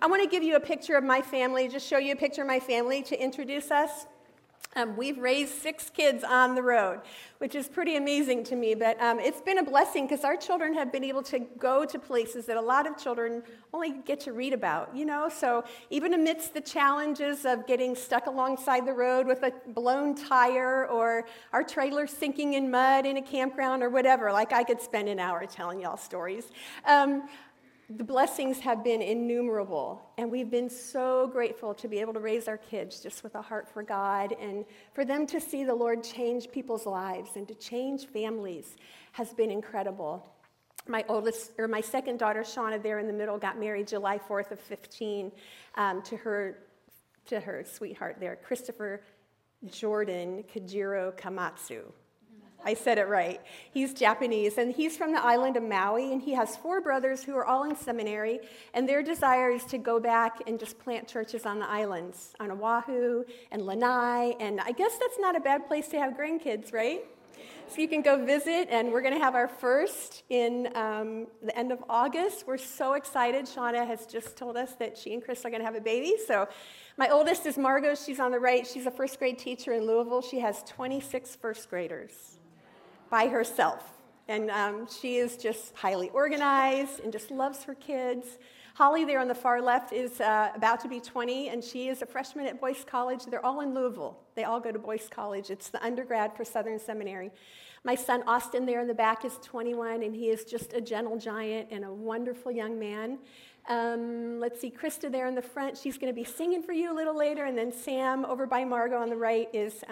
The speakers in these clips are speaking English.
I want to give you a picture of my family, just show you a picture of my family to introduce us. We've raised 6 kids on the road, which is pretty amazing to me, but it's been a blessing because our children have been able to go to places that a lot of children only get to read about, so even amidst the challenges of getting stuck alongside the road with a blown tire or our trailer sinking in mud in a campground or whatever, like I could spend an hour telling y'all stories. The blessings have been innumerable, and we've been so grateful to be able to raise our kids just with a heart for God, and for them to see the Lord change people's lives and to change families has been incredible. My second daughter, Shauna, there in the middle, got married July 4th of 15 to her sweetheart there, Christopher Jordan Kajiro Kamatsu. I said it right. He's Japanese, and he's from the island of Maui, and he has 4 brothers who are all in seminary, and their desire is to go back and just plant churches on the islands, on Oahu and Lanai, and I guess that's not a bad place to have grandkids, right? So you can go visit, and we're going to have our first in the end of August. We're so excited. Shauna has just told us that she and Chris are going to have a baby, so my oldest is Margot. She's on the right. She's a first grade teacher in Louisville. She has 26 first graders by herself, and she is just highly organized and just loves her kids. Holly there on the far left is about to be 20, and she is a freshman at Boyce College. They're all in Louisville. They all go to Boyce College. It's the undergrad for Southern Seminary. My son Austin there in the back is 21, and he is just a gentle giant and a wonderful young man. Let's see, Krista there in the front. She's going to be singing for you a little later, and then Sam over by Margot on the right is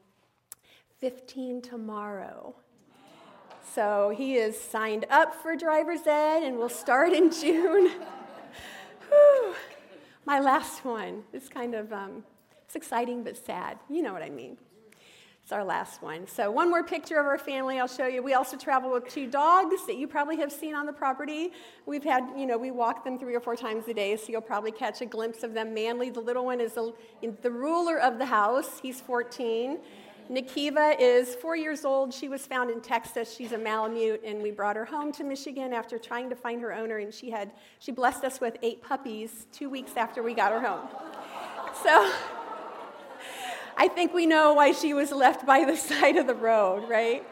15 tomorrow. So he is signed up for driver's ed and will start in June. Whew. My last one. It's kind of, it's exciting but sad. You know what I mean. It's our last one. So one more picture of our family I'll show you. We also travel with 2 dogs that you probably have seen on the property. We've had, we walk them 3 or 4 times a day, so you'll probably catch a glimpse of them. Manly, the little one, is the ruler of the house. He's 14. Nikiva is 4 years old. She was found in Texas. She's a Malamute, and we brought her home to Michigan after trying to find her owner, and she blessed us with 8 puppies 2 weeks after we got her home. So I think we know why she was left by the side of the road, right?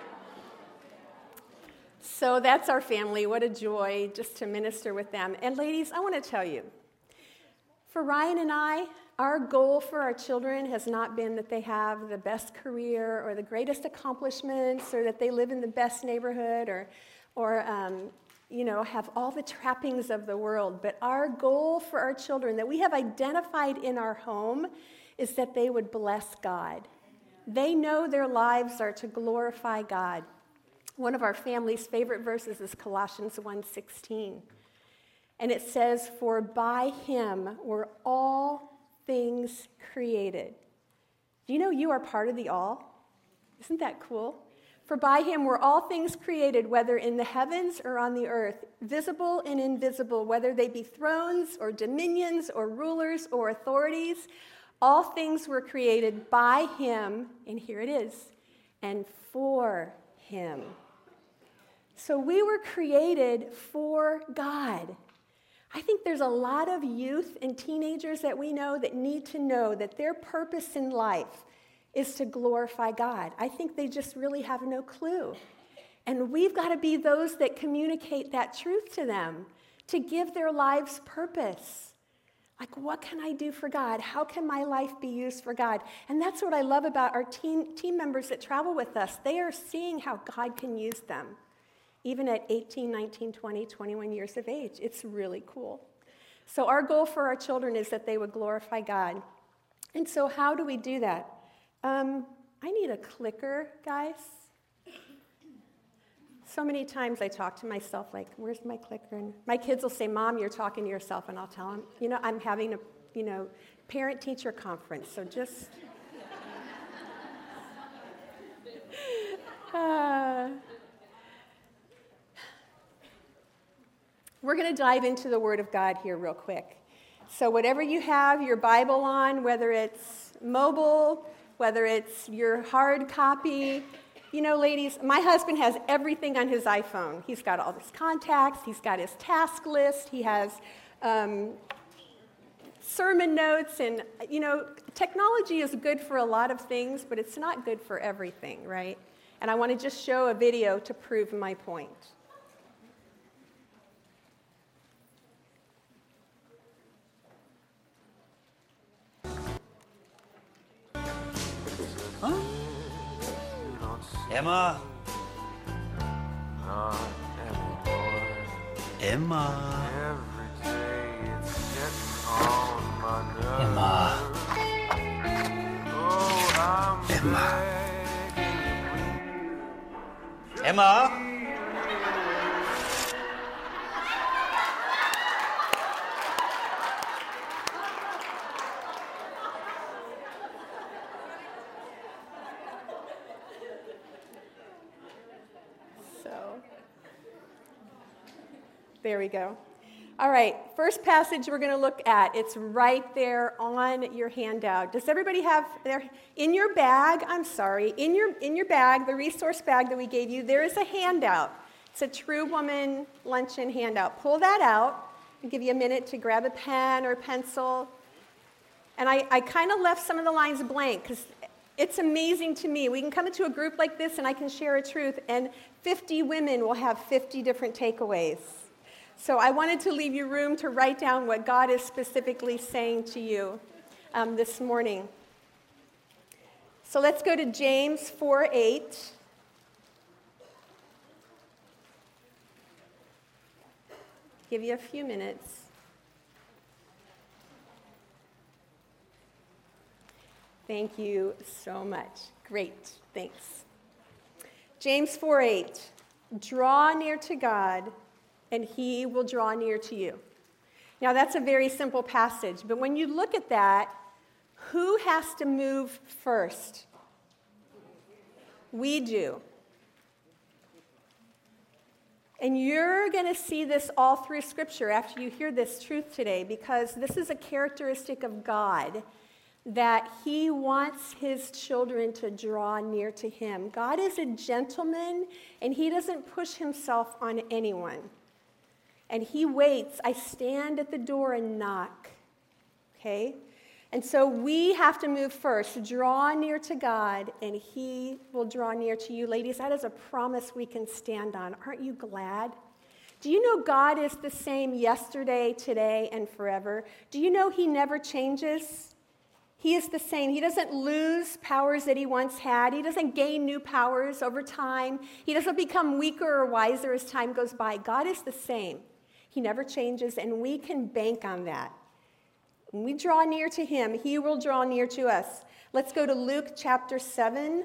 So that's our family. What a joy just to minister with them. And ladies, I want to tell you, for Ryan and I, our goal for our children has not been that they have the best career or the greatest accomplishments or that they live in the best neighborhood or have all the trappings of the world. But our goal for our children that we have identified in our home is that they would bless God. They know their lives are to glorify God. One of our family's favorite verses is Colossians 1:16. And it says, "For by him were all things created." Do you know you are part of the all? Isn't that cool? For by him were all things created, whether in the heavens or on the earth, visible and invisible, whether they be thrones or dominions or rulers or authorities. All things were created by him, and here it is, and for him. So we were created for God. I think there's a lot of youth and teenagers that we know that need to know that their purpose in life is to glorify God. I think they just really have no clue. And we've got to be those that communicate that truth to them, to give their lives purpose. Like, what can I do for God? How can my life be used for God? And that's what I love about our team members that travel with us. They are seeing how God can use them. Even at 18, 19, 20, 21 years of age. It's really cool. So our goal for our children is that they would glorify God. And so how do we do that? I need a clicker, guys. So many times I talk to myself like, where's my clicker? And my kids will say, Mom, you're talking to yourself. And I'll tell them, I'm having a, parent-teacher conference. So just... We're going to dive into the Word of God here real quick. So whatever you have your Bible on, whether it's mobile, whether it's your hard copy, ladies, my husband has everything on his iPhone. He's got all his contacts. He's got his task list. He has sermon notes. And, technology is good for a lot of things, but it's not good for everything, right? And I want to just show a video to prove my point. Huh? Emma? Emma? Emma? Emma? Emma? There we go. All right, first passage we're going to look at. It's right there on your handout. Does everybody have in your bag, in your bag, the resource bag that we gave you, there is a handout. It's a True Woman Luncheon handout. Pull that out. I'll give you a minute to grab a pen or pencil. And I kind of left some of the lines blank because it's amazing to me. We can come into a group like this and I can share a truth, and 50 women will have 50 different takeaways. So I wanted to leave you room to write down what God is specifically saying to you this morning. So let's go to James 4:8. Give you a few minutes. Thank you so much. Great, thanks. James 4:8. Draw near to God, and he will draw near to you. Now, that's a very simple passage, but when you look at that, who has to move first? We do. And you're going to see this all through Scripture after you hear this truth today, because this is a characteristic of God, that he wants his children to draw near to him. God is a gentleman, and he doesn't push himself on anyone. And he waits. I stand at the door and knock. Okay? And so we have to move first. Draw near to God, and he will draw near to you. Ladies, that is a promise we can stand on. Aren't you glad? Do you know God is the same yesterday, today, and forever? Do you know he never changes? He is the same. He doesn't lose powers that he once had. He doesn't gain new powers over time. He doesn't become weaker or wiser as time goes by. God is the same. He never changes, and we can bank on that. When we draw near to him, he will draw near to us. Let's go to Luke chapter 7.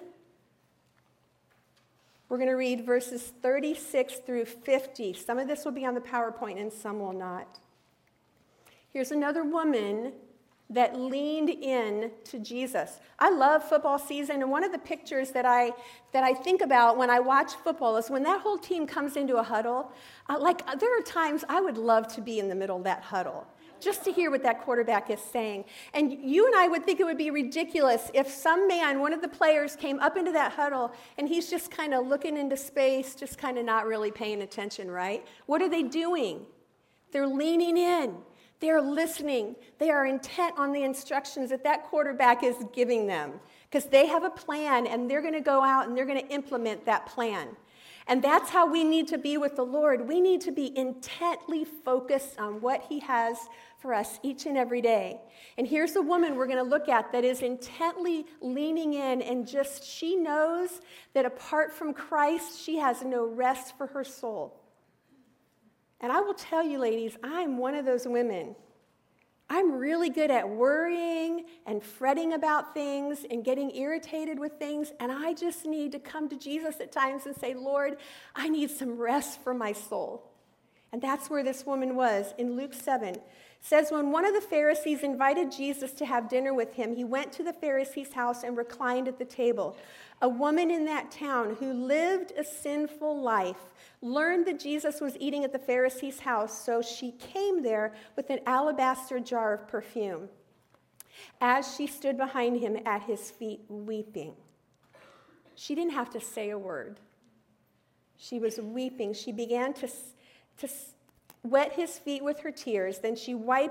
We're going to read verses 36 through 50. Some of this will be on the PowerPoint, and some will not. Here's another woman that leaned in to Jesus. I love football season, and one of the pictures that I think about when I watch football is when that whole team comes into a huddle. There are times I would love to be in the middle of that huddle, just to hear what that quarterback is saying. And you and I would think it would be ridiculous if some man, one of the players, came up into that huddle, and he's just kind of looking into space, just kind of not really paying attention, right? What are they doing? They're leaning in. They are listening. They are intent on the instructions that quarterback is giving them, because they have a plan, and they're going to go out and they're going to implement that plan. And that's how we need to be with the Lord. We need to be intently focused on what he has for us each and every day. And here's a woman we're going to look at that is intently leaning in, and she knows that apart from Christ, she has no rest for her soul. And I will tell you, ladies, I'm one of those women. I'm really good at worrying and fretting about things and getting irritated with things, and I just need to come to Jesus at times and say, Lord, I need some rest for my soul. And that's where this woman was. In Luke 7, it says, when one of the Pharisees invited Jesus to have dinner with him, he went to the Pharisee's house and reclined at the table. A woman in that town who lived a sinful life learned that Jesus was eating at the Pharisee's house, so she came there with an alabaster jar of perfume. As she stood behind him at his feet weeping, she didn't have to say a word. She was weeping. She began to wet his feet with her tears. Then she wiped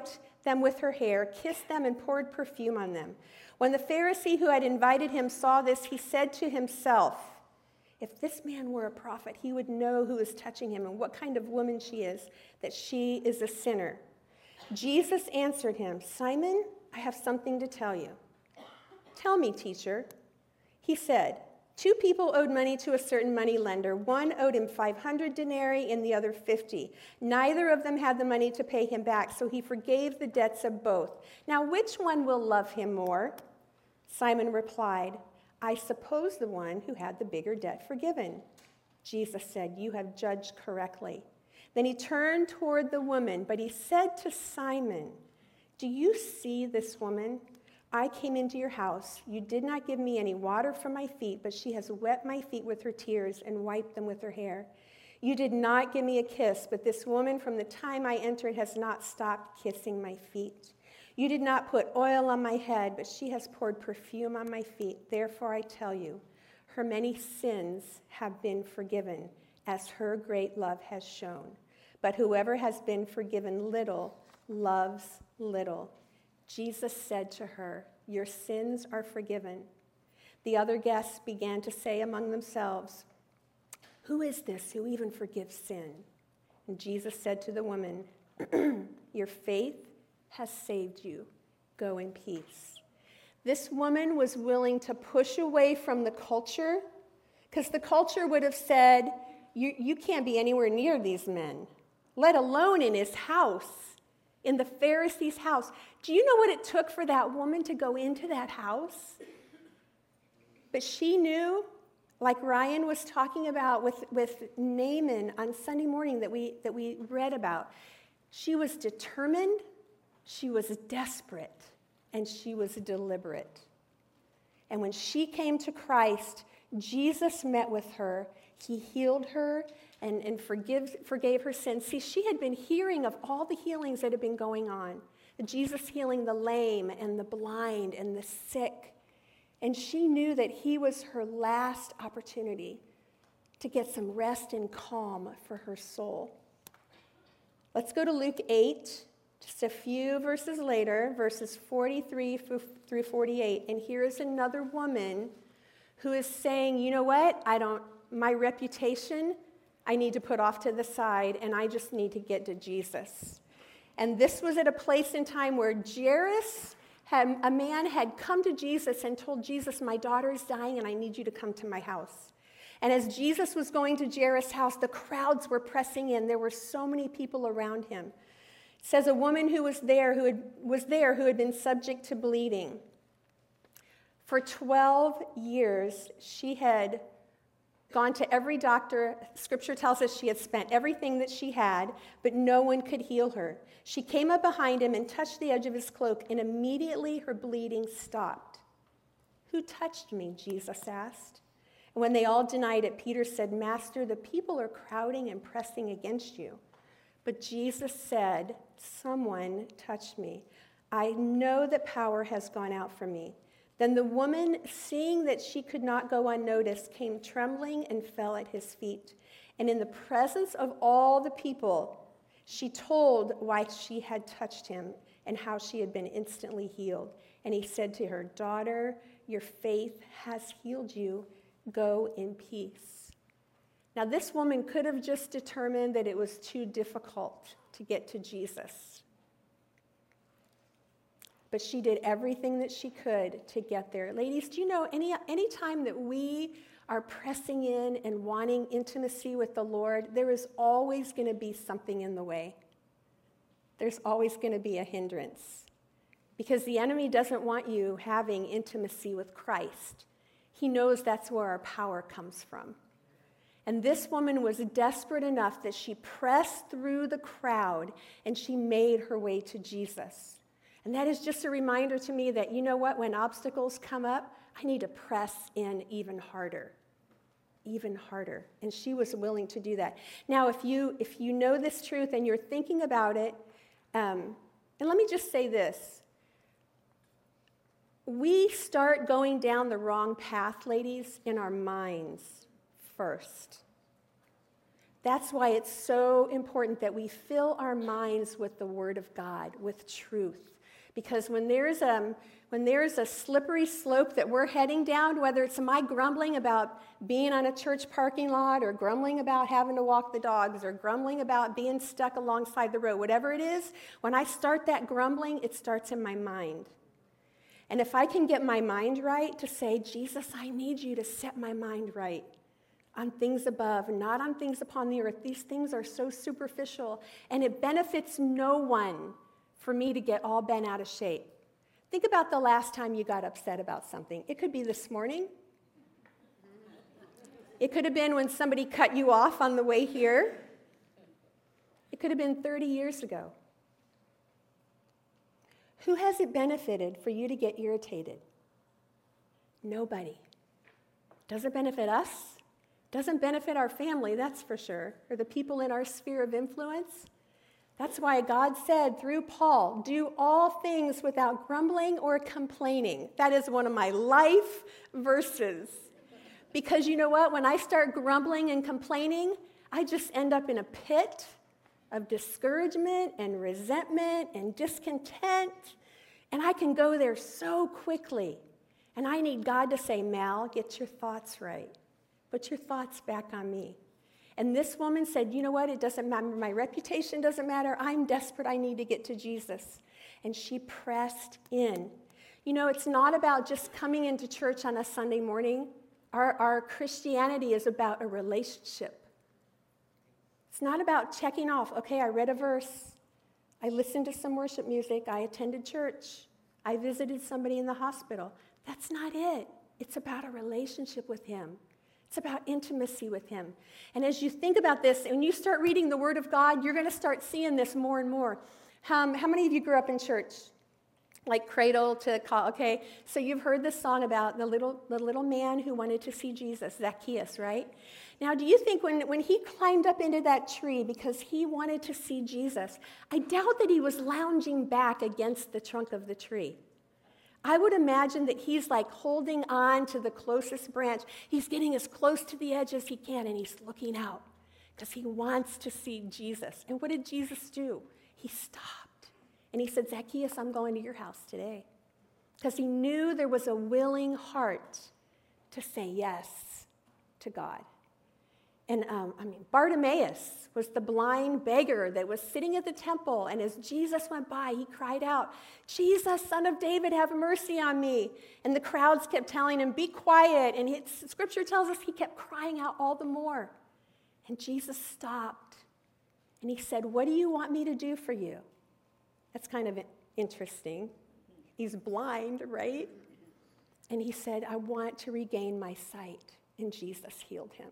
them with her hair, kissed them, and poured perfume on them. When the Pharisee who had invited him saw this, he said to himself, if this man were a prophet, he would know who is touching him and what kind of woman she is, that she is a sinner. Jesus answered him, Simon, I have something to tell you. Tell me, teacher. He said, 2 people owed money to a certain money lender. One owed him 500 denarii and the other 50. Neither of them had the money to pay him back, so he forgave the debts of both. Now, which one will love him more? Simon replied, I suppose the one who had the bigger debt forgiven. Jesus said, you have judged correctly. Then he turned toward the woman, but he said to Simon, do you see this woman? I came into your house. You did not give me any water for my feet, but she has wet my feet with her tears and wiped them with her hair. You did not give me a kiss, but this woman from the time I entered has not stopped kissing my feet. You did not put oil on my head, but she has poured perfume on my feet. Therefore I tell you, her many sins have been forgiven, as her great love has shown. But whoever has been forgiven little loves little. Jesus said to her, your sins are forgiven. The other guests began to say among themselves, who is this who even forgives sin? And Jesus said to the woman, your faith has saved you. Go in peace. This woman was willing to push away from the culture, because the culture would have said, you can't be anywhere near these men, let alone in his house. In the Pharisee's house. Do you know what it took for that woman to go into that house? But she knew, like Ryan was talking about with Naaman on Sunday morning that we read about, she was determined, she was desperate, and she was deliberate. And when she came to Christ, Jesus met with her. He healed her and forgave her sins. See, she had been hearing of all the healings that had been going on. Jesus healing the lame and the blind and the sick. And she knew that he was her last opportunity to get some rest and calm for her soul. Let's go to Luke 8, just a few verses later, verses 43 through 48. And here is another woman who is saying, you know what, my reputation, I need to put off to the side, and I just need to get to Jesus. And this was at a place in time where Jairus, a man had come to Jesus and told Jesus, my daughter is dying, and I need you to come to my house. And as Jesus was going to Jairus' house, the crowds were pressing in. There were so many people around him. It says a woman who was there who had been subject to bleeding. For 12 years, she had gone to every doctor. Scripture tells us she had spent everything that she had, but no one could heal her. She came up behind him and touched the edge of his cloak, and immediately her bleeding stopped. Who touched me? Jesus asked. And when they all denied it, Peter said, Master, the people are crowding and pressing against you. But Jesus said, someone touched me. I know that power has gone out from me. Then the woman, seeing that she could not go unnoticed, came trembling and fell at his feet. And in the presence of all the people, she told why she had touched him and how she had been instantly healed. And he said to her, Daughter, your faith has healed you. Go in peace. Now, this woman could have just determined that it was too difficult to get to Jesus. But she did everything that she could to get there. Ladies, do you know any time that we are pressing in and wanting intimacy with the Lord, there is always going to be something in the way. There's always going to be a hindrance. Because the enemy doesn't want you having intimacy with Christ. He knows that's where our power comes from. And this woman was desperate enough that she pressed through the crowd and she made her way to Jesus. And that is just a reminder to me that, you know what, when obstacles come up, I need to press in even harder. Even harder. And she was willing to do that. Now, if you know this truth and you're thinking about it, and let me just say this. We start going down the wrong path, ladies, in our minds first. That's why it's so important that we fill our minds with the Word of God, with truth. Because when there's a slippery slope that we're heading down, whether it's my grumbling about being on a church parking lot, or grumbling about having to walk the dogs, or grumbling about being stuck alongside the road, whatever it is, when I start that grumbling, it starts in my mind. And if I can get my mind right to say, Jesus, I need you to set my mind right on things above, not on things upon the earth. These things are so superficial, and it benefits no one for me to get all bent out of shape. Think about the last time you got upset about something. It could be this morning. It could have been when somebody cut you off on the way here. It could have been 30 years ago. Who has it benefited for you to get irritated? Nobody. Doesn't benefit us. Doesn't benefit our family, that's for sure, or the people in our sphere of influence. That's why God said through Paul, do all things without grumbling or complaining. That is one of my life verses. Because you know what? When I start grumbling and complaining, I just end up in a pit of discouragement and resentment and discontent. And I can go there so quickly. And I need God to say, Mal, get your thoughts right. Put your thoughts back on me. And this woman said, you know what? It doesn't matter. My reputation doesn't matter. I'm desperate. I need to get to Jesus. And she pressed in. You know, it's not about just coming into church on a Sunday morning. Our Christianity is about a relationship. It's not about checking off, okay, I read a verse. I listened to some worship music. I attended church. I visited somebody in the hospital. That's not it. It's about a relationship with him. It's about intimacy with him. And as you think about this, and you start reading the Word of God, you're going to start seeing this more and more. How many of you grew up in church? Like cradle to call, okay? So you've heard this song about the little man who wanted to see Jesus, Zacchaeus, right? Now, do you think when he climbed up into that tree because he wanted to see Jesus, I doubt that he was lounging back against the trunk of the tree. I would imagine that he's like holding on to the closest branch. He's getting as close to the edge as he can, and he's looking out because he wants to see Jesus. And what did Jesus do? He stopped, and he said, Zacchaeus, I'm going to your house today. Because he knew there was a willing heart to say yes to God. And Bartimaeus was the blind beggar that was sitting at the temple, and as Jesus went by, he cried out, Jesus, Son of David, have mercy on me. And the crowds kept telling him, be quiet, and Scripture tells us he kept crying out all the more. And Jesus stopped, and he said, what do you want me to do for you? That's kind of interesting. He's blind, right? And he said, I want to regain my sight, and Jesus healed him.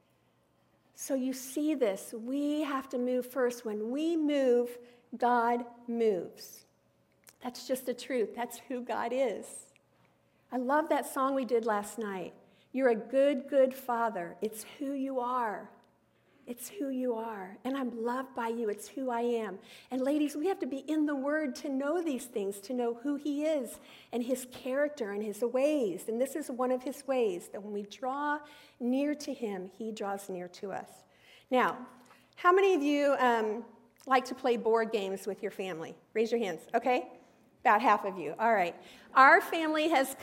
So you see this. We have to move first. When we move, God moves. That's just the truth. That's who God is. I love that song we did last night. You're a good, good Father. It's who you are. It's who you are. And I'm loved by you. It's who I am. And ladies, we have to be in the Word to know these things, to know who he is and his character and his ways. And this is one of his ways, that when we draw near to him, he draws near to us. Now, how many of you like to play board games with your family? Raise your hands, okay? About half of you. All right. Our family has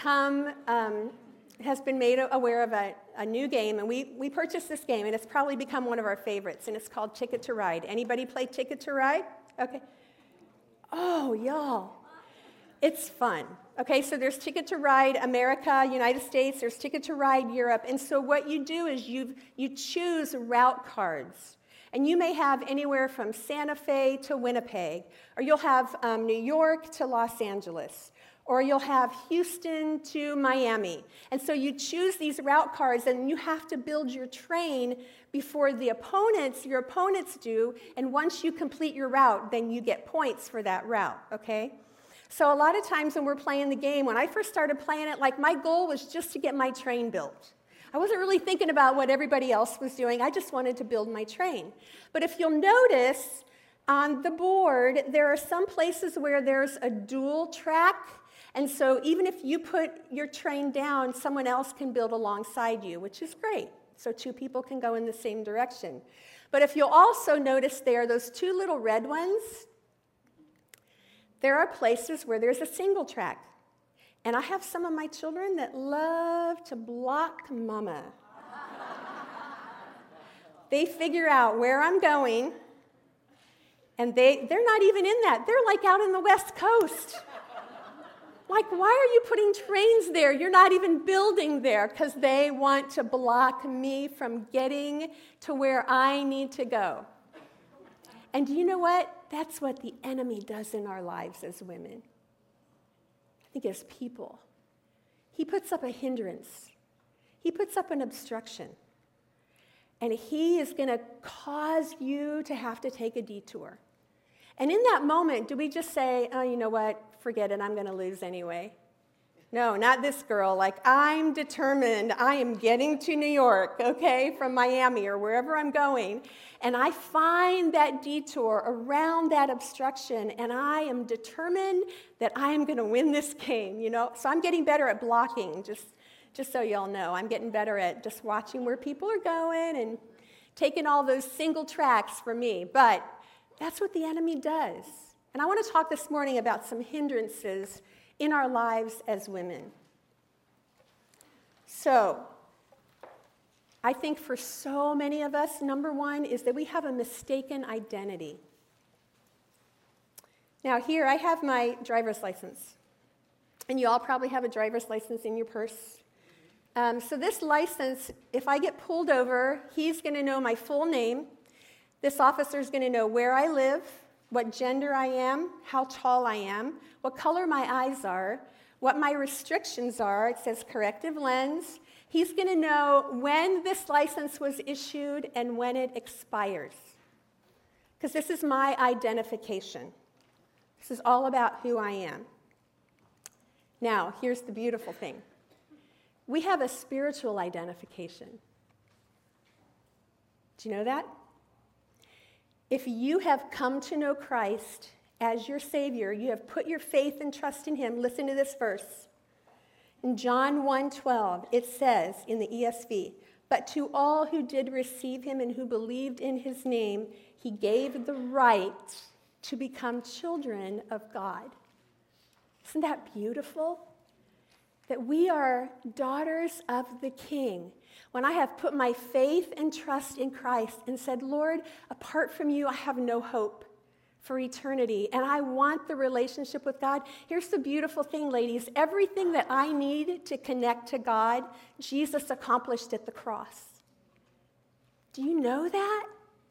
been made aware of a new game, and we purchased this game, and it's probably become one of our favorites, and it's called Ticket to Ride. Anybody play Ticket to Ride? Okay. Oh, y'all. It's fun. Okay, so there's Ticket to Ride America, United States. There's Ticket to Ride Europe. And so what you do is you choose route cards. And you may have anywhere from Santa Fe to Winnipeg, or you'll have New York to Los Angeles, or you'll have Houston to Miami. And so you choose these route cards, and you have to build your train before your opponents do, and once you complete your route, then you get points for that route, okay? So a lot of times when we're playing the game, when I first started playing it, like my goal was just to get my train built. I wasn't really thinking about what everybody else was doing. I just wanted to build my train. But if you'll notice, on the board, there are some places where there's a dual track. And so even if you put your train down, someone else can build alongside you, which is great. So two people can go in the same direction. But if you'll also notice there, those two little red ones, there are places where there's a single track. And I have some of my children that love to block mama. They figure out where I'm going, and they're not even in that. They're like out in the West Coast. Like, why are you putting trains there? You're not even building there, because they want to block me from getting to where I need to go. And do you know what? That's what the enemy does in our lives as women. I think as people. He puts up a hindrance. He puts up an obstruction. And he is going to cause you to have to take a detour. And in that moment, do we just say, oh, you know what? Forget it, I'm going to lose anyway. No, not this girl. Like, I'm determined. I am getting to New York, okay, from Miami or wherever I'm going. And I find that detour around that obstruction, and I am determined that I am going to win this game, you know. So I'm getting better at blocking, just so y'all know. I'm getting better at just watching where people are going and taking all those single tracks for me. But that's what the enemy does. And I want to talk this morning about some hindrances in our lives as women. So, I think for so many of us, number one is that we have a mistaken identity. Now, here I have my driver's license. And you all probably have a driver's license in your purse. So this license, if I get pulled over, he's going to know my full name. This officer is going to know where I live, what gender I am, how tall I am, what color my eyes are, what my restrictions are. It says corrective lens. He's going to know when this license was issued and when it expires. Because this is my identification. This is all about who I am. Now, here's the beautiful thing. We have a spiritual identification. Do you know that? If you have come to know Christ as your Savior, you have put your faith and trust in Him, listen to this verse. In John 1:12, it says in the ESV, "But to all who did receive Him and who believed in His name, He gave the right to become children of God." Isn't that beautiful? That we are daughters of the King. When I have put my faith and trust in Christ and said, Lord, apart from you, I have no hope for eternity, and I want the relationship with God. Here's the beautiful thing, ladies. Everything that I need to connect to God, Jesus accomplished at the cross. Do you know that?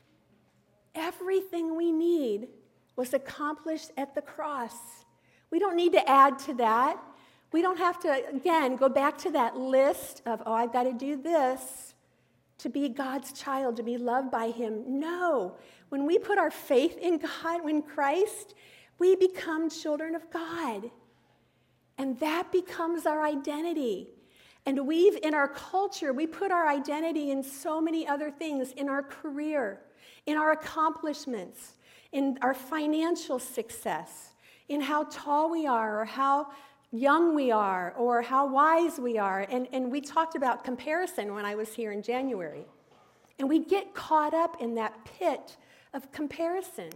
Everything we need was accomplished at the cross. We don't need to add to that. We don't have to, again, go back to that list of, oh, I've got to do this to be God's child, to be loved by Him. No. When we put our faith in God, in Christ, we become children of God. And that becomes our identity. And in our culture, we put our identity in so many other things, in our career, in our accomplishments, in our financial success, in how tall we are or how young we are or how wise we are. And we talked about comparison when I was here in January. And we get caught up in that pit of comparison.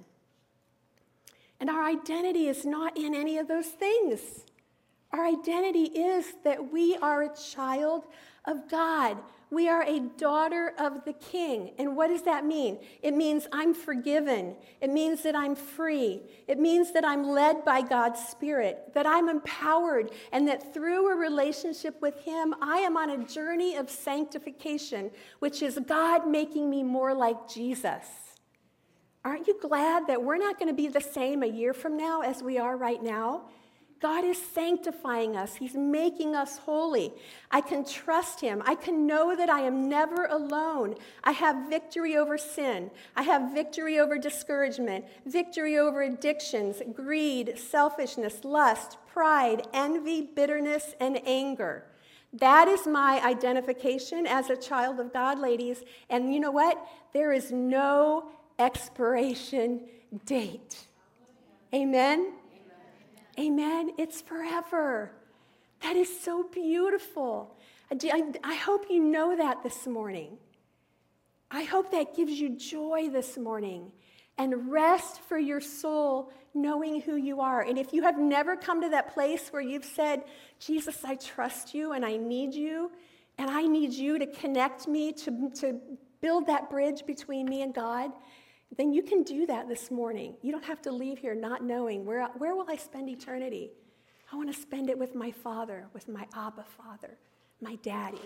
And our identity is not in any of those things. Our identity is that we are a child of God. We are a daughter of the King. And what does that mean? It means I'm forgiven. It means that I'm free. It means that I'm led by God's Spirit, that I'm empowered, and that through a relationship with Him, I am on a journey of sanctification, which is God making me more like Jesus. Aren't you glad that we're not going to be the same a year from now as we are right now? God is sanctifying us. He's making us holy. I can trust Him. I can know that I am never alone. I have victory over sin. I have victory over discouragement, victory over addictions, greed, selfishness, lust, pride, envy, bitterness, and anger. That is my identification as a child of God, ladies. And you know what? There is no expiration date. Amen? Amen. It's forever. That is so beautiful. I hope you know that this morning. I hope that gives you joy this morning and rest for your soul knowing who you are. And if you have never come to that place where you've said, Jesus, I trust you and I need you to connect me, to build that bridge between me and God, then you can do that this morning. You don't have to leave here not knowing where will I spend eternity. I want to spend it with my Father, with my Abba Father, my Daddy.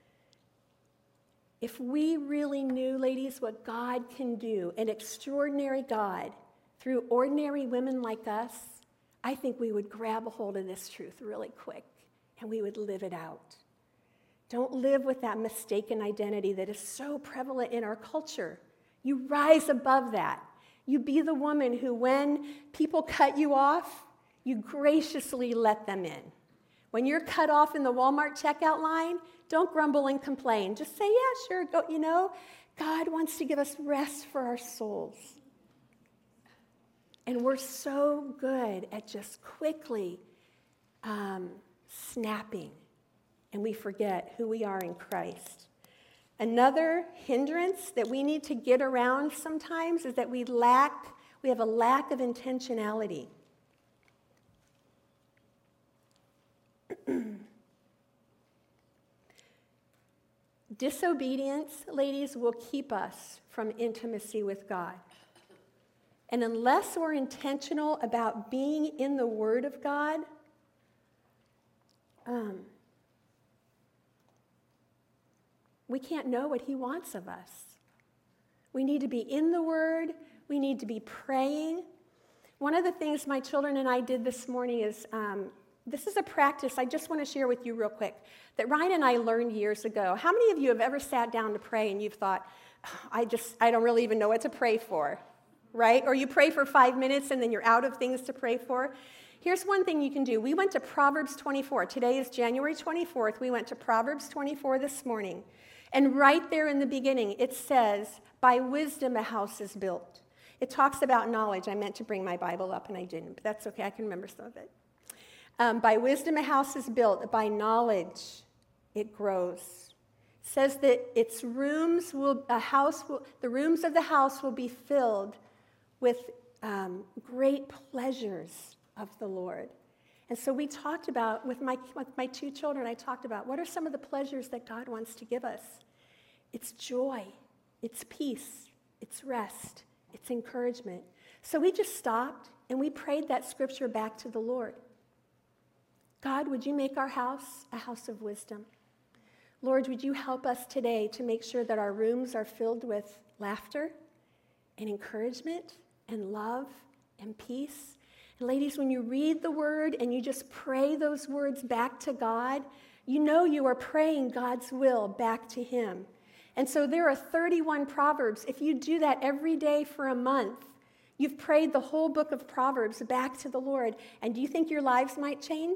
If we really knew, ladies, what God can do, an extraordinary God, through ordinary women like us, I think we would grab a hold of this truth really quick and we would live it out. Don't live with that mistaken identity that is so prevalent in our culture. You rise above that. You be the woman who, when people cut you off, you graciously let them in. When you're cut off in the Walmart checkout line, don't grumble and complain. Just say, yeah, sure, go. God wants to give us rest for our souls. And we're so good at just quickly snapping, and we forget who we are in Christ. Another hindrance that we need to get around sometimes is that we have a lack of intentionality. Disobedience, ladies, will keep us from intimacy with God. And unless we're intentional about being in the Word of God, we can't know what He wants of us. We need to be in the Word. We need to be praying. One of the things my children and I did this morning is, this is a practice I just want to share with you real quick, that Ryan and I learned years ago. How many of you have ever sat down to pray and you've thought, I don't really even know what to pray for, right? Or you pray for 5 minutes and then you're out of things to pray for. Here's one thing you can do. We went to Proverbs 24. Today is January 24th. We went to Proverbs 24 this morning. And right there in the beginning, it says, by wisdom a house is built. It talks about knowledge. I meant to bring my Bible up and I didn't, but that's okay. I can remember some of it. By wisdom a house is built. By knowledge it grows. It says that the rooms of the house will be filled with great pleasures of the Lord. And so we talked about, with my two children, I talked about what are some of the pleasures that God wants to give us. It's joy, it's peace, it's rest, it's encouragement. So we just stopped and we prayed that scripture back to the Lord. God, would you make our house a house of wisdom? Lord, would you help us today to make sure that our rooms are filled with laughter and encouragement and love and peace? And ladies, when you read the word and you just pray those words back to God, you know you are praying God's will back to Him. And so there are 31 Proverbs. If you do that every day for a month, you've prayed the whole book of Proverbs back to the Lord. And do you think your lives might change?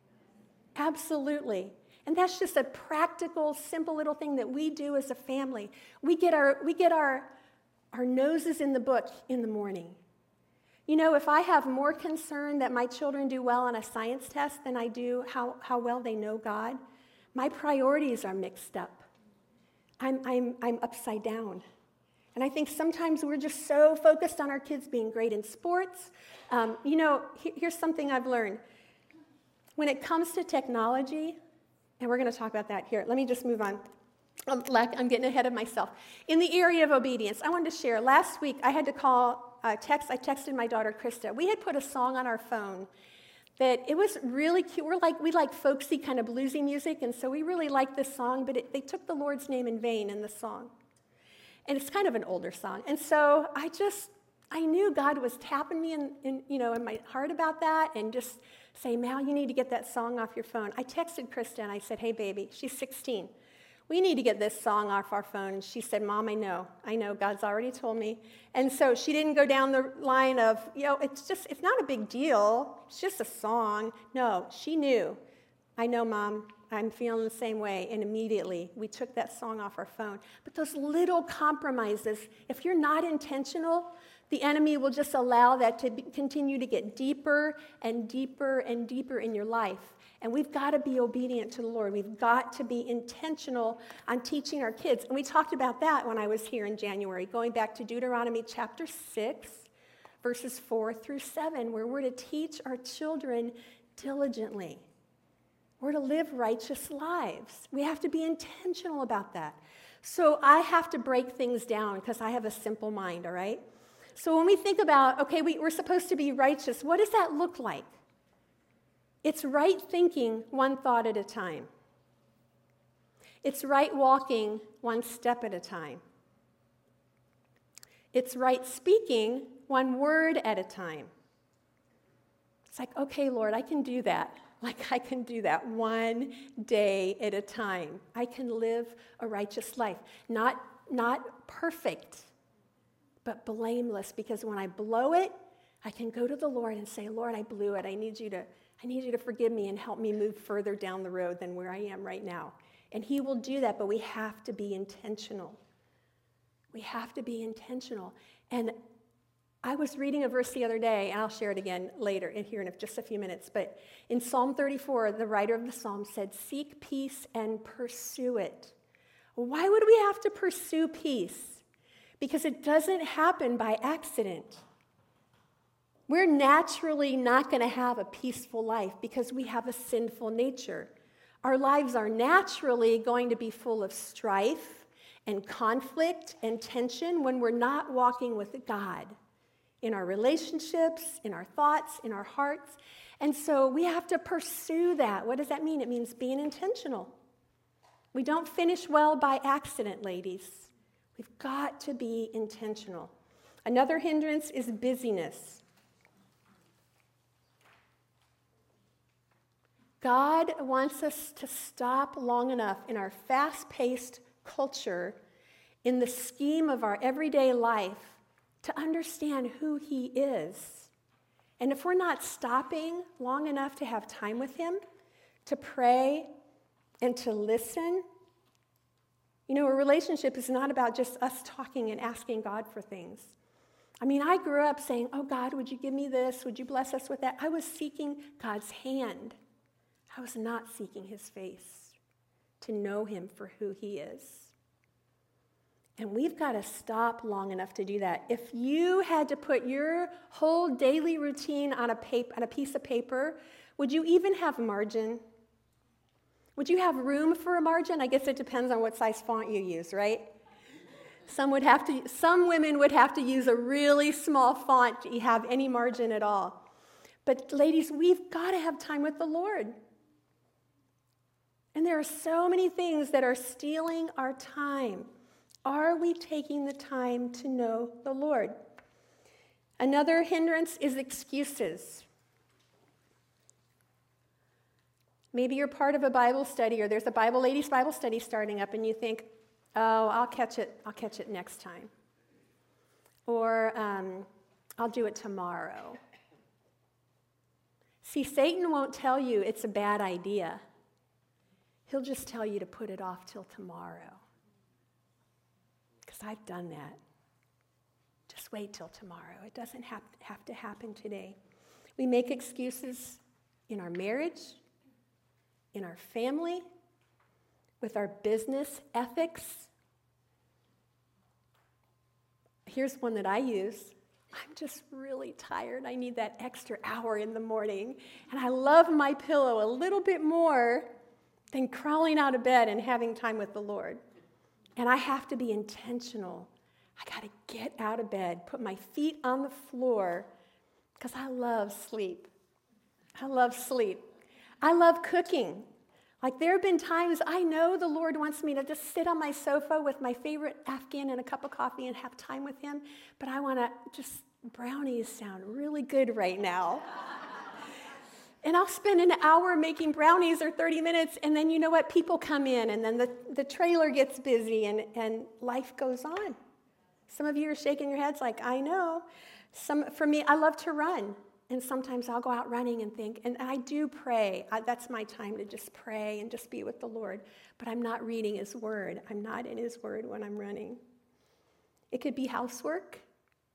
Absolutely. And that's just a practical, simple little thing that we do as a family. We get our noses in the book in the morning. You know, if I have more concern that my children do well on a science test than I do how well they know God, my priorities are mixed up. I'm upside down. And I think sometimes we're just so focused on our kids being great in sports. Here's something I've learned. When it comes to technology, and we're going to talk about that here. Let me just move on. I'm getting ahead of myself. In the area of obedience, I wanted to share. Last week, I had to I texted my daughter, Krista. We had put a song on our phone that it was really cute. We like folksy kind of bluesy music, and so we really liked this song, but they took the Lord's name in vain in the song. And it's kind of an older song. And so I knew God was tapping me in my heart about that and just saying, Mal, you need to get that song off your phone. I texted Krista and I said, hey, baby, she's 16. We need to get this song off our phone. And she said, Mom, I know, God's already told me. And so she didn't go down the line of, it's not a big deal. It's just a song. No, she knew. I know, Mom, I'm feeling the same way. And immediately we took that song off our phone. But those little compromises, if you're not intentional, the enemy will just allow that to continue to get deeper and deeper and deeper in your life. And we've got to be obedient to the Lord. We've got to be intentional on teaching our kids. And we talked about that when I was here in January, going back to Deuteronomy chapter 6, verses 4 through 7, where we're to teach our children diligently. We're to live righteous lives. We have to be intentional about that. So I have to break things down because I have a simple mind, all right? So when we think about, okay, we're supposed to be righteous, what does that look like? It's right thinking one thought at a time. It's right walking one step at a time. It's right speaking one word at a time. It's like, okay, Lord, I can do that. Like I can do that one day at a time. I can live a righteous life. Not perfect, but blameless, because when I blow it, I can go to the Lord and say, Lord, I blew it. I need you to forgive me and help me move further down the road than where I am right now. And he will do that, but we have to be intentional. We have to be intentional. And I was reading a verse the other day, and I'll share it again later here in just a few minutes, but in Psalm 34, the writer of the psalm said, seek peace and pursue it. Why would we have to pursue peace? Because it doesn't happen by accident. We're naturally not going to have a peaceful life because we have a sinful nature. Our lives are naturally going to be full of strife and conflict and tension when we're not walking with God in our relationships, in our thoughts, in our hearts. And so we have to pursue that. What does that mean? It means being intentional. We don't finish well by accident, ladies. We've got to be intentional. Another hindrance is busyness. God wants us to stop long enough in our fast-paced culture, in the scheme of our everyday life, to understand who he is. And if we're not stopping long enough to have time with him, to pray and to listen, a relationship is not about just us talking and asking God for things. I mean, I grew up saying, oh God, would you give me this? Would you bless us with that? I was seeking God's hand. I was not seeking his face to know him for who he is. And we've got to stop long enough to do that. If you had to put your whole daily routine on a piece of paper, would you even have margin? Would you have room for a margin? I guess it depends on what size font you use, right? Some women would have to use a really small font to have any margin at all. But ladies, we've got to have time with the Lord. And there are so many things that are stealing our time. Are we taking the time to know the Lord? Another hindrance is excuses. Maybe you're part of a Bible study, or there's a ladies' Bible study starting up, and you think, oh, I'll catch it next time. Or I'll do it tomorrow. See, Satan won't tell you it's a bad idea. He'll just tell you to put it off till tomorrow. Because I've done that. Just wait till tomorrow. It doesn't have to happen today. We make excuses in our marriage, in our family, with our business ethics. Here's one that I use. I'm just really tired. I need that extra hour in the morning. And I love my pillow a little bit more than crawling out of bed and having time with the Lord. And I have to be intentional. I got to get out of bed, put my feet on the floor, because I love sleep. I love sleep. I love cooking. Like there have been times I know the Lord wants me to just sit on my sofa with my favorite Afghan and a cup of coffee and have time with him, but I want to brownies sound really good right now. And I'll spend an hour making brownies or 30 minutes, and then you know what? People come in, and then the trailer gets busy, and life goes on. Some of you are shaking your heads like, I know. For me, I love to run, and sometimes I'll go out running and think, and I do pray. That's my time to just pray and just be with the Lord. But I'm not reading his word. I'm not in his word when I'm running. It could be housework.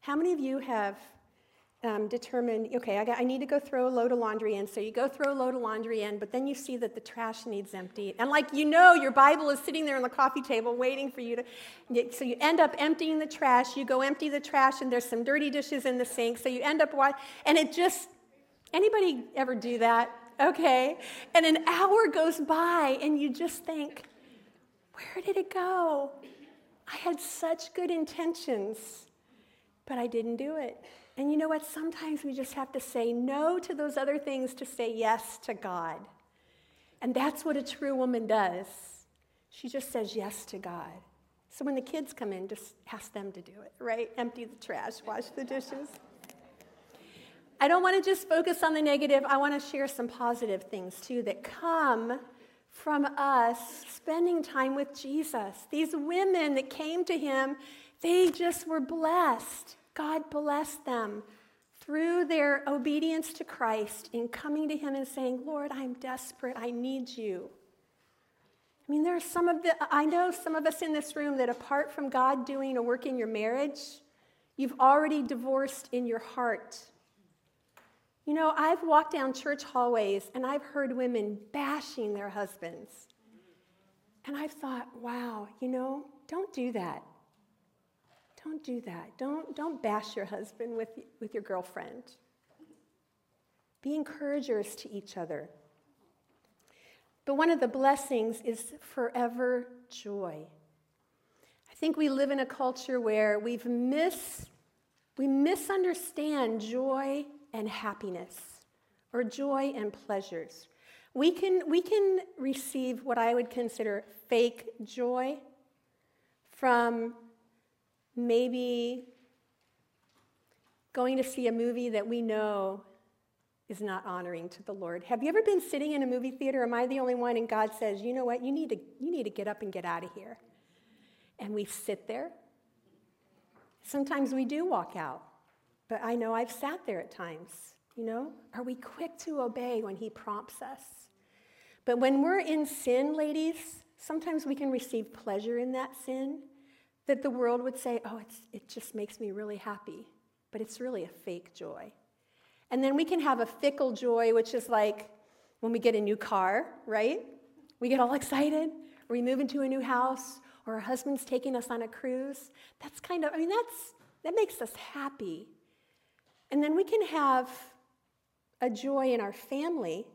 How many of you have determined, okay, I need to go throw a load of laundry in. So you go throw a load of laundry in, but then you see that the trash needs emptied. And your Bible is sitting there on the coffee table waiting for you to, so you end up emptying the trash. You go empty the trash and there's some dirty dishes in the sink. So you end up, and it just, anybody ever do that? Okay. And an hour goes by and you just think, where did it go? I had such good intentions, but I didn't do it. And you know what? Sometimes we just have to say no to those other things to say yes to God. And that's what a true woman does. She just says yes to God. So when the kids come in, just ask them to do it, right? Empty the trash, wash the dishes. I don't want to just focus on the negative. I want to share some positive things too that come from us spending time with Jesus. These women that came to him, they just were blessed. God blessed them through their obedience to Christ in coming to him and saying, Lord, I'm desperate. I need you. I mean, I know some of us in this room that apart from God doing a work in your marriage, you've already divorced in your heart. You know, I've walked down church hallways and I've heard women bashing their husbands. And I've thought, wow, don't do that. Don't do that. Don't bash your husband with your girlfriend. Be encouragers to each other. But one of the blessings is forever joy. I think we live in a culture where we misunderstand joy and happiness, or joy and pleasures. We can receive what I would consider fake joy from maybe going to see a movie that we know is not honoring to the Lord. Have you ever been sitting in a movie theater? Am I the only one? And God says, you know what? You need to get up and get out of here. And we sit there. Sometimes we do walk out. But I know I've sat there at times. Are we quick to obey when he prompts us? But when we're in sin, ladies, sometimes we can receive pleasure in that sin that the world would say, oh, it just makes me really happy. But it's really a fake joy. And then we can have a fickle joy, which is like when we get a new car, right? We get all excited, or we move into a new house, or our husband's taking us on a cruise. That's that makes us happy. And then we can have a joy in our family,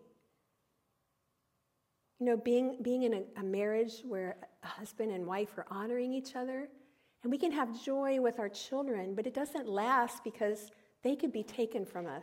being in a marriage where a husband and wife are honoring each other. And we can have joy with our children, but it doesn't last because they could be taken from us.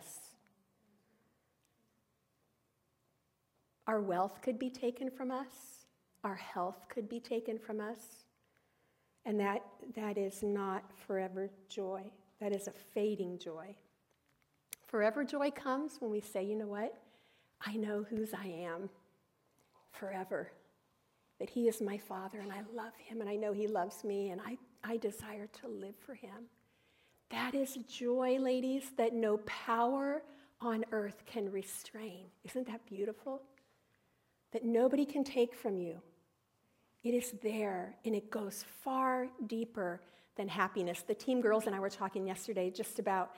Our wealth could be taken from us. Our health could be taken from us. And that is not forever joy. That is a fading joy. Forever joy comes when we say, you know what? I know whose I am forever. That he is my Father and I love him and I know he loves me and I desire to live for him. That is joy, ladies, that no power on earth can restrain. Isn't that beautiful? That nobody can take from you. It is there, and it goes far deeper than happiness. The team girls and I were talking yesterday just about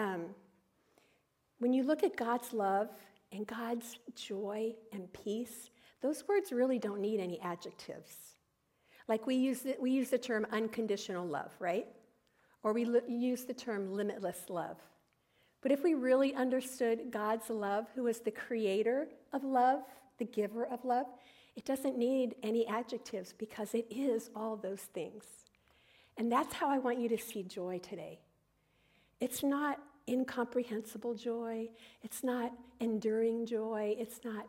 when you look at God's love and God's joy and peace, those words really don't need any adjectives. Like we use the term unconditional love, right? Or we use the term limitless love. But if we really understood God's love, who is the creator of love, the giver of love, it doesn't need any adjectives because it is all those things. And that's how I want you to see joy today. It's not incomprehensible joy. It's not enduring joy. It's not,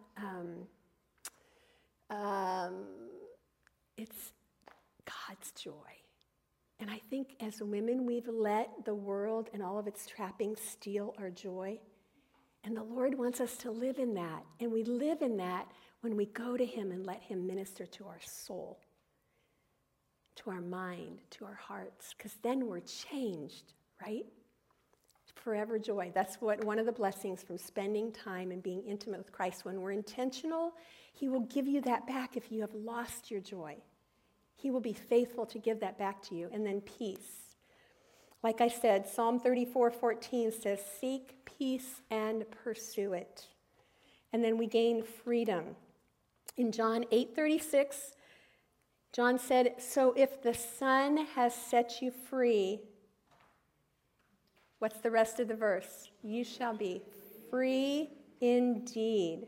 it's God's joy. And I think as women, we've let the world and all of its trappings steal our joy. And the Lord wants us to live in that. And we live in that when we go to him and let him minister to our soul, to our mind, to our hearts, because then we're changed, right? Forever joy. That's one of the blessings from spending time and being intimate with Christ. When we're intentional, he will give you that back if you have lost your joy. He will be faithful to give that back to you. And then peace. Like I said, Psalm 34:14 says, seek peace and pursue it. And then we gain freedom. In John 8:36, John said, so if the Son has set you free, what's the rest of the verse? You shall be free indeed.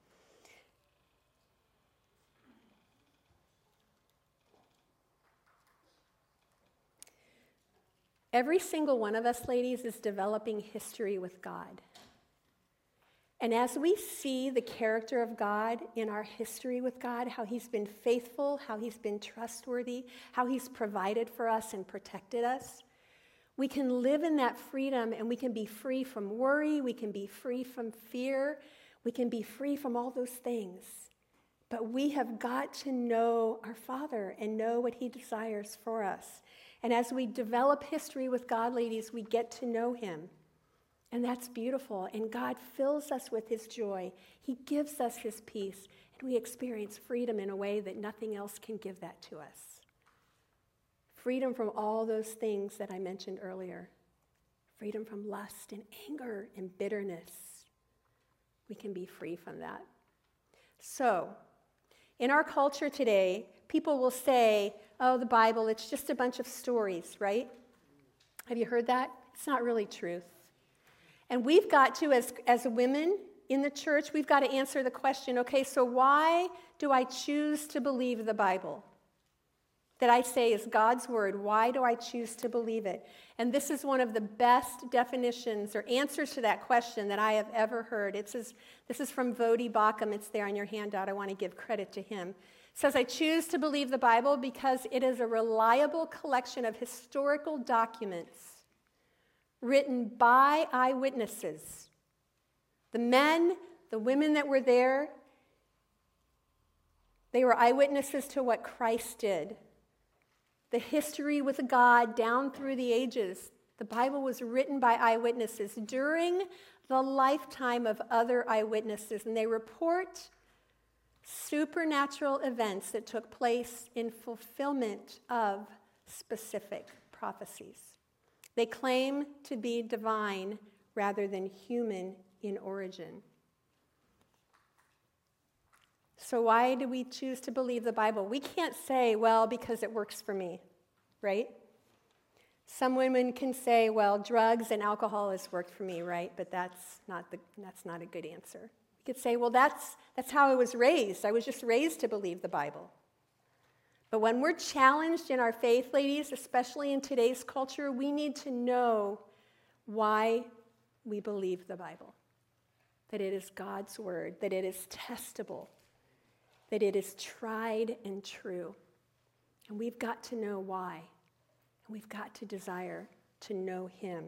Every single one of us, ladies, is developing history with God. And as we see the character of God in our history with God, how he's been faithful, how he's been trustworthy, how he's provided for us and protected us, we can live in that freedom and we can be free from worry, we can be free from fear, we can be free from all those things. But we have got to know our Father and know what he desires for us. And as we develop history with God, ladies, we get to know him. And that's beautiful. And God fills us with his joy. He gives us his peace. And we experience freedom in a way that nothing else can give that to us. Freedom from all those things that I mentioned earlier. Freedom from lust and anger and bitterness. We can be free from that. So, in our culture today, people will say, oh, the Bible, it's just a bunch of stories, right? Have you heard that? It's not really truth. And we've got to, as women in the church, we've got to answer the question, okay, so why do I choose to believe the Bible? That I say is God's word. Why do I choose to believe it? And this is one of the best definitions or answers to that question that I have ever heard. This is from Voddie Baucham. It's there on your handout. I want to give credit to him. It says, I choose to believe the Bible because it is a reliable collection of historical documents written by eyewitnesses. The men, the women that were there, they were eyewitnesses to what Christ did. The history with God down through the ages. The Bible was written by eyewitnesses during the lifetime of other eyewitnesses, and they report supernatural events that took place in fulfillment of specific prophecies. They claim to be divine rather than human in origin. So why do we choose to believe the Bible? We can't say, well, because it works for me, right? Some women can say, well, drugs and alcohol has worked for me, right? But that's not a good answer. We could say, well, that's how I was raised. I was just raised to believe the Bible. But when we're challenged in our faith, ladies, especially in today's culture, we need to know why we believe the Bible. That it is God's word, that it is testable, that it is tried and true. And we've got to know why. And we've got to desire to know him.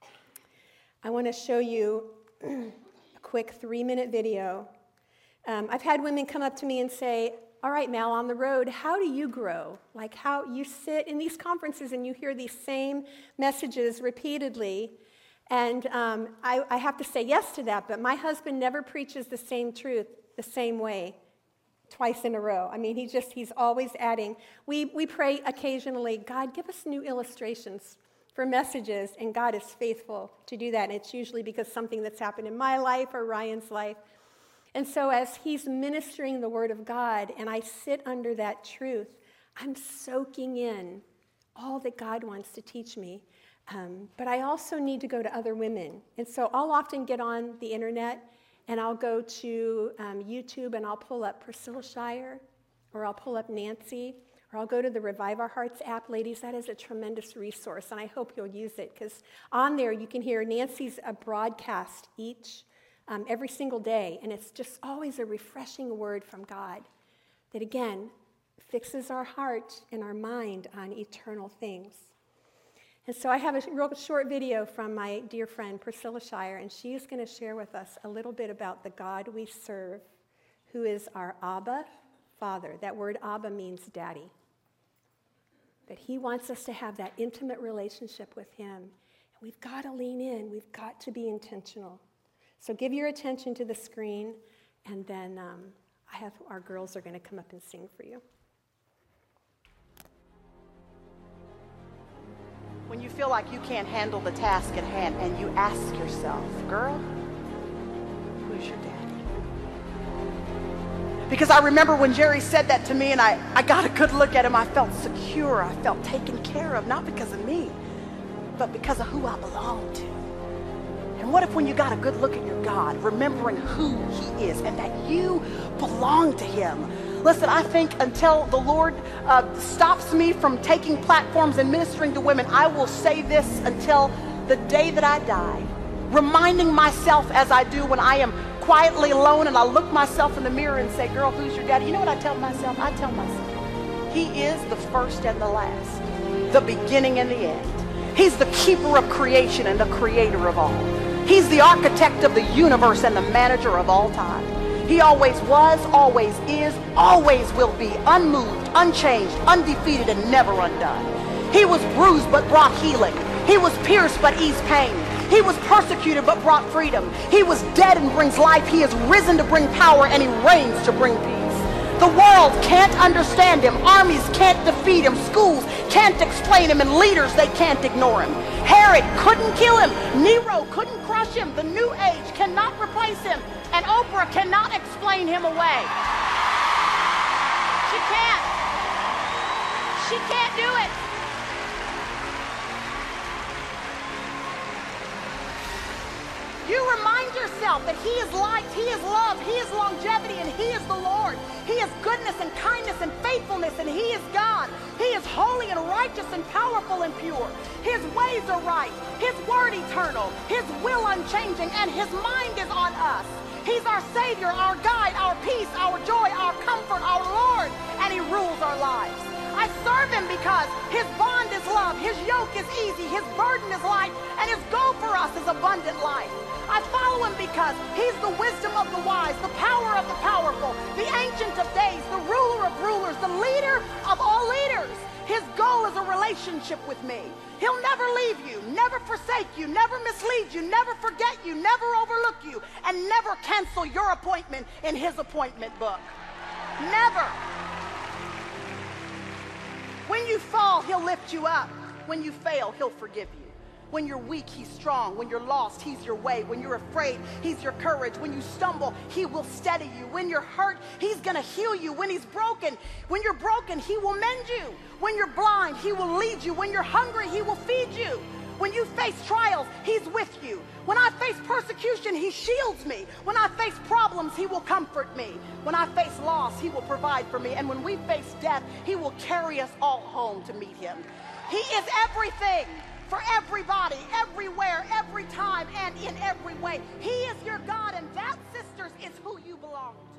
I want to show you a quick 3-minute video. I've had women come up to me and say, all right, Mal, on the road, how do you grow? Like how you sit in these conferences and you hear these same messages repeatedly. And I have to say yes to that, but my husband never preaches the same truth the same way twice in a row. I mean, he's always adding. We pray occasionally, God, give us new illustrations for messages, and God is faithful to do that. And it's usually because something that's happened in my life or Ryan's life. And so as he's ministering the word of God and I sit under that truth, I'm soaking in all that God wants to teach me. But I also need to go to other women. And so I'll often get on the internet and I'll go to YouTube and I'll pull up Priscilla Shirer, or I'll pull up Nancy, or I'll go to the Revive Our Hearts app. Ladies, that is a tremendous resource, and I hope you'll use it, because on there you can hear Nancy's broadcast every single day, and it's just always a refreshing word from God that, again, fixes our heart and our mind on eternal things. And so I have a real short video from my dear friend Priscilla Shirer, and she's going to share with us a little bit about the God we serve, who is our Abba Father. That word Abba means daddy. That he wants us to have that intimate relationship with him. And we've got to lean in. We've got to be intentional. So give your attention to the screen, and then our girls are going to come up and sing for you. when you feel like you can't handle the task at hand and you ask yourself, girl, who's your daddy? Because I remember when Jerry said that to me and I got a good look at him, I felt secure, I felt taken care of, not because of me, but because of who I belong to. And what if when you got a good look at your God, remembering who he is and that you belong to him? Listen, I think until the Lord stops me from taking platforms and ministering to women, I will say this until the day that I die, reminding myself as I do when I am quietly alone and I look myself in the mirror and say, girl, who's your daddy? You know what I tell myself? I tell myself, he is the first and the last, the beginning and the end. He's the keeper of creation and the creator of all. He's the architect of the universe and the manager of all time. He always was, always is, always will be, unmoved, unchanged, undefeated, and never undone. He was bruised but brought healing. He was pierced but eased pain. He was persecuted but brought freedom. He was dead and brings life. He is risen to bring power, and he reigns to bring peace. The world can't understand him. Armies can't defeat him. Schools can't explain him, and leaders, they can't ignore him. Herod couldn't kill him. Nero couldn't crush him. The New Age cannot replace him. And Oprah cannot explain him away. She can't. She can't do it. You remind yourself that he is light, he is love, he is longevity, and he is the Lord. He is goodness and kindness and faithfulness, and he is God. He is holy and righteous and powerful and pure. His ways are right, his word eternal, his will unchanging, and his mind is on us. He's our Savior, our guide, our peace, our joy, our comfort, our Lord, and he rules our lives. I serve him because his bond is love, his yoke is easy, his burden is light, and his goal for us is abundant life. I follow him because he's the wisdom of the wise, the power of the powerful, the ancient of days, the ruler of rulers, the leader of all leaders. His goal is a relationship with me. He'll never leave you, never forsake you, never mislead you, never forget you, never overlook you, and never cancel your appointment in his appointment book. Never. When you fall, he'll lift you up. When you fail, he'll forgive you. When you're weak, he's strong. When you're lost, he's your way. When you're afraid, he's your courage. When you stumble, he will steady you. When you're hurt, he's going to heal you. When when you're broken, he will mend you. When you're blind, he will lead you. When you're hungry, he will feed you. When you face trials, he's with you. When I face persecution, he shields me. When I face problems, he will comfort me. When I face loss, he will provide for me. And when we face death, he will carry us all home to meet him. He is everything for everybody, everywhere, every time, and in every way. He is your God, and that, sisters, is who you belong to.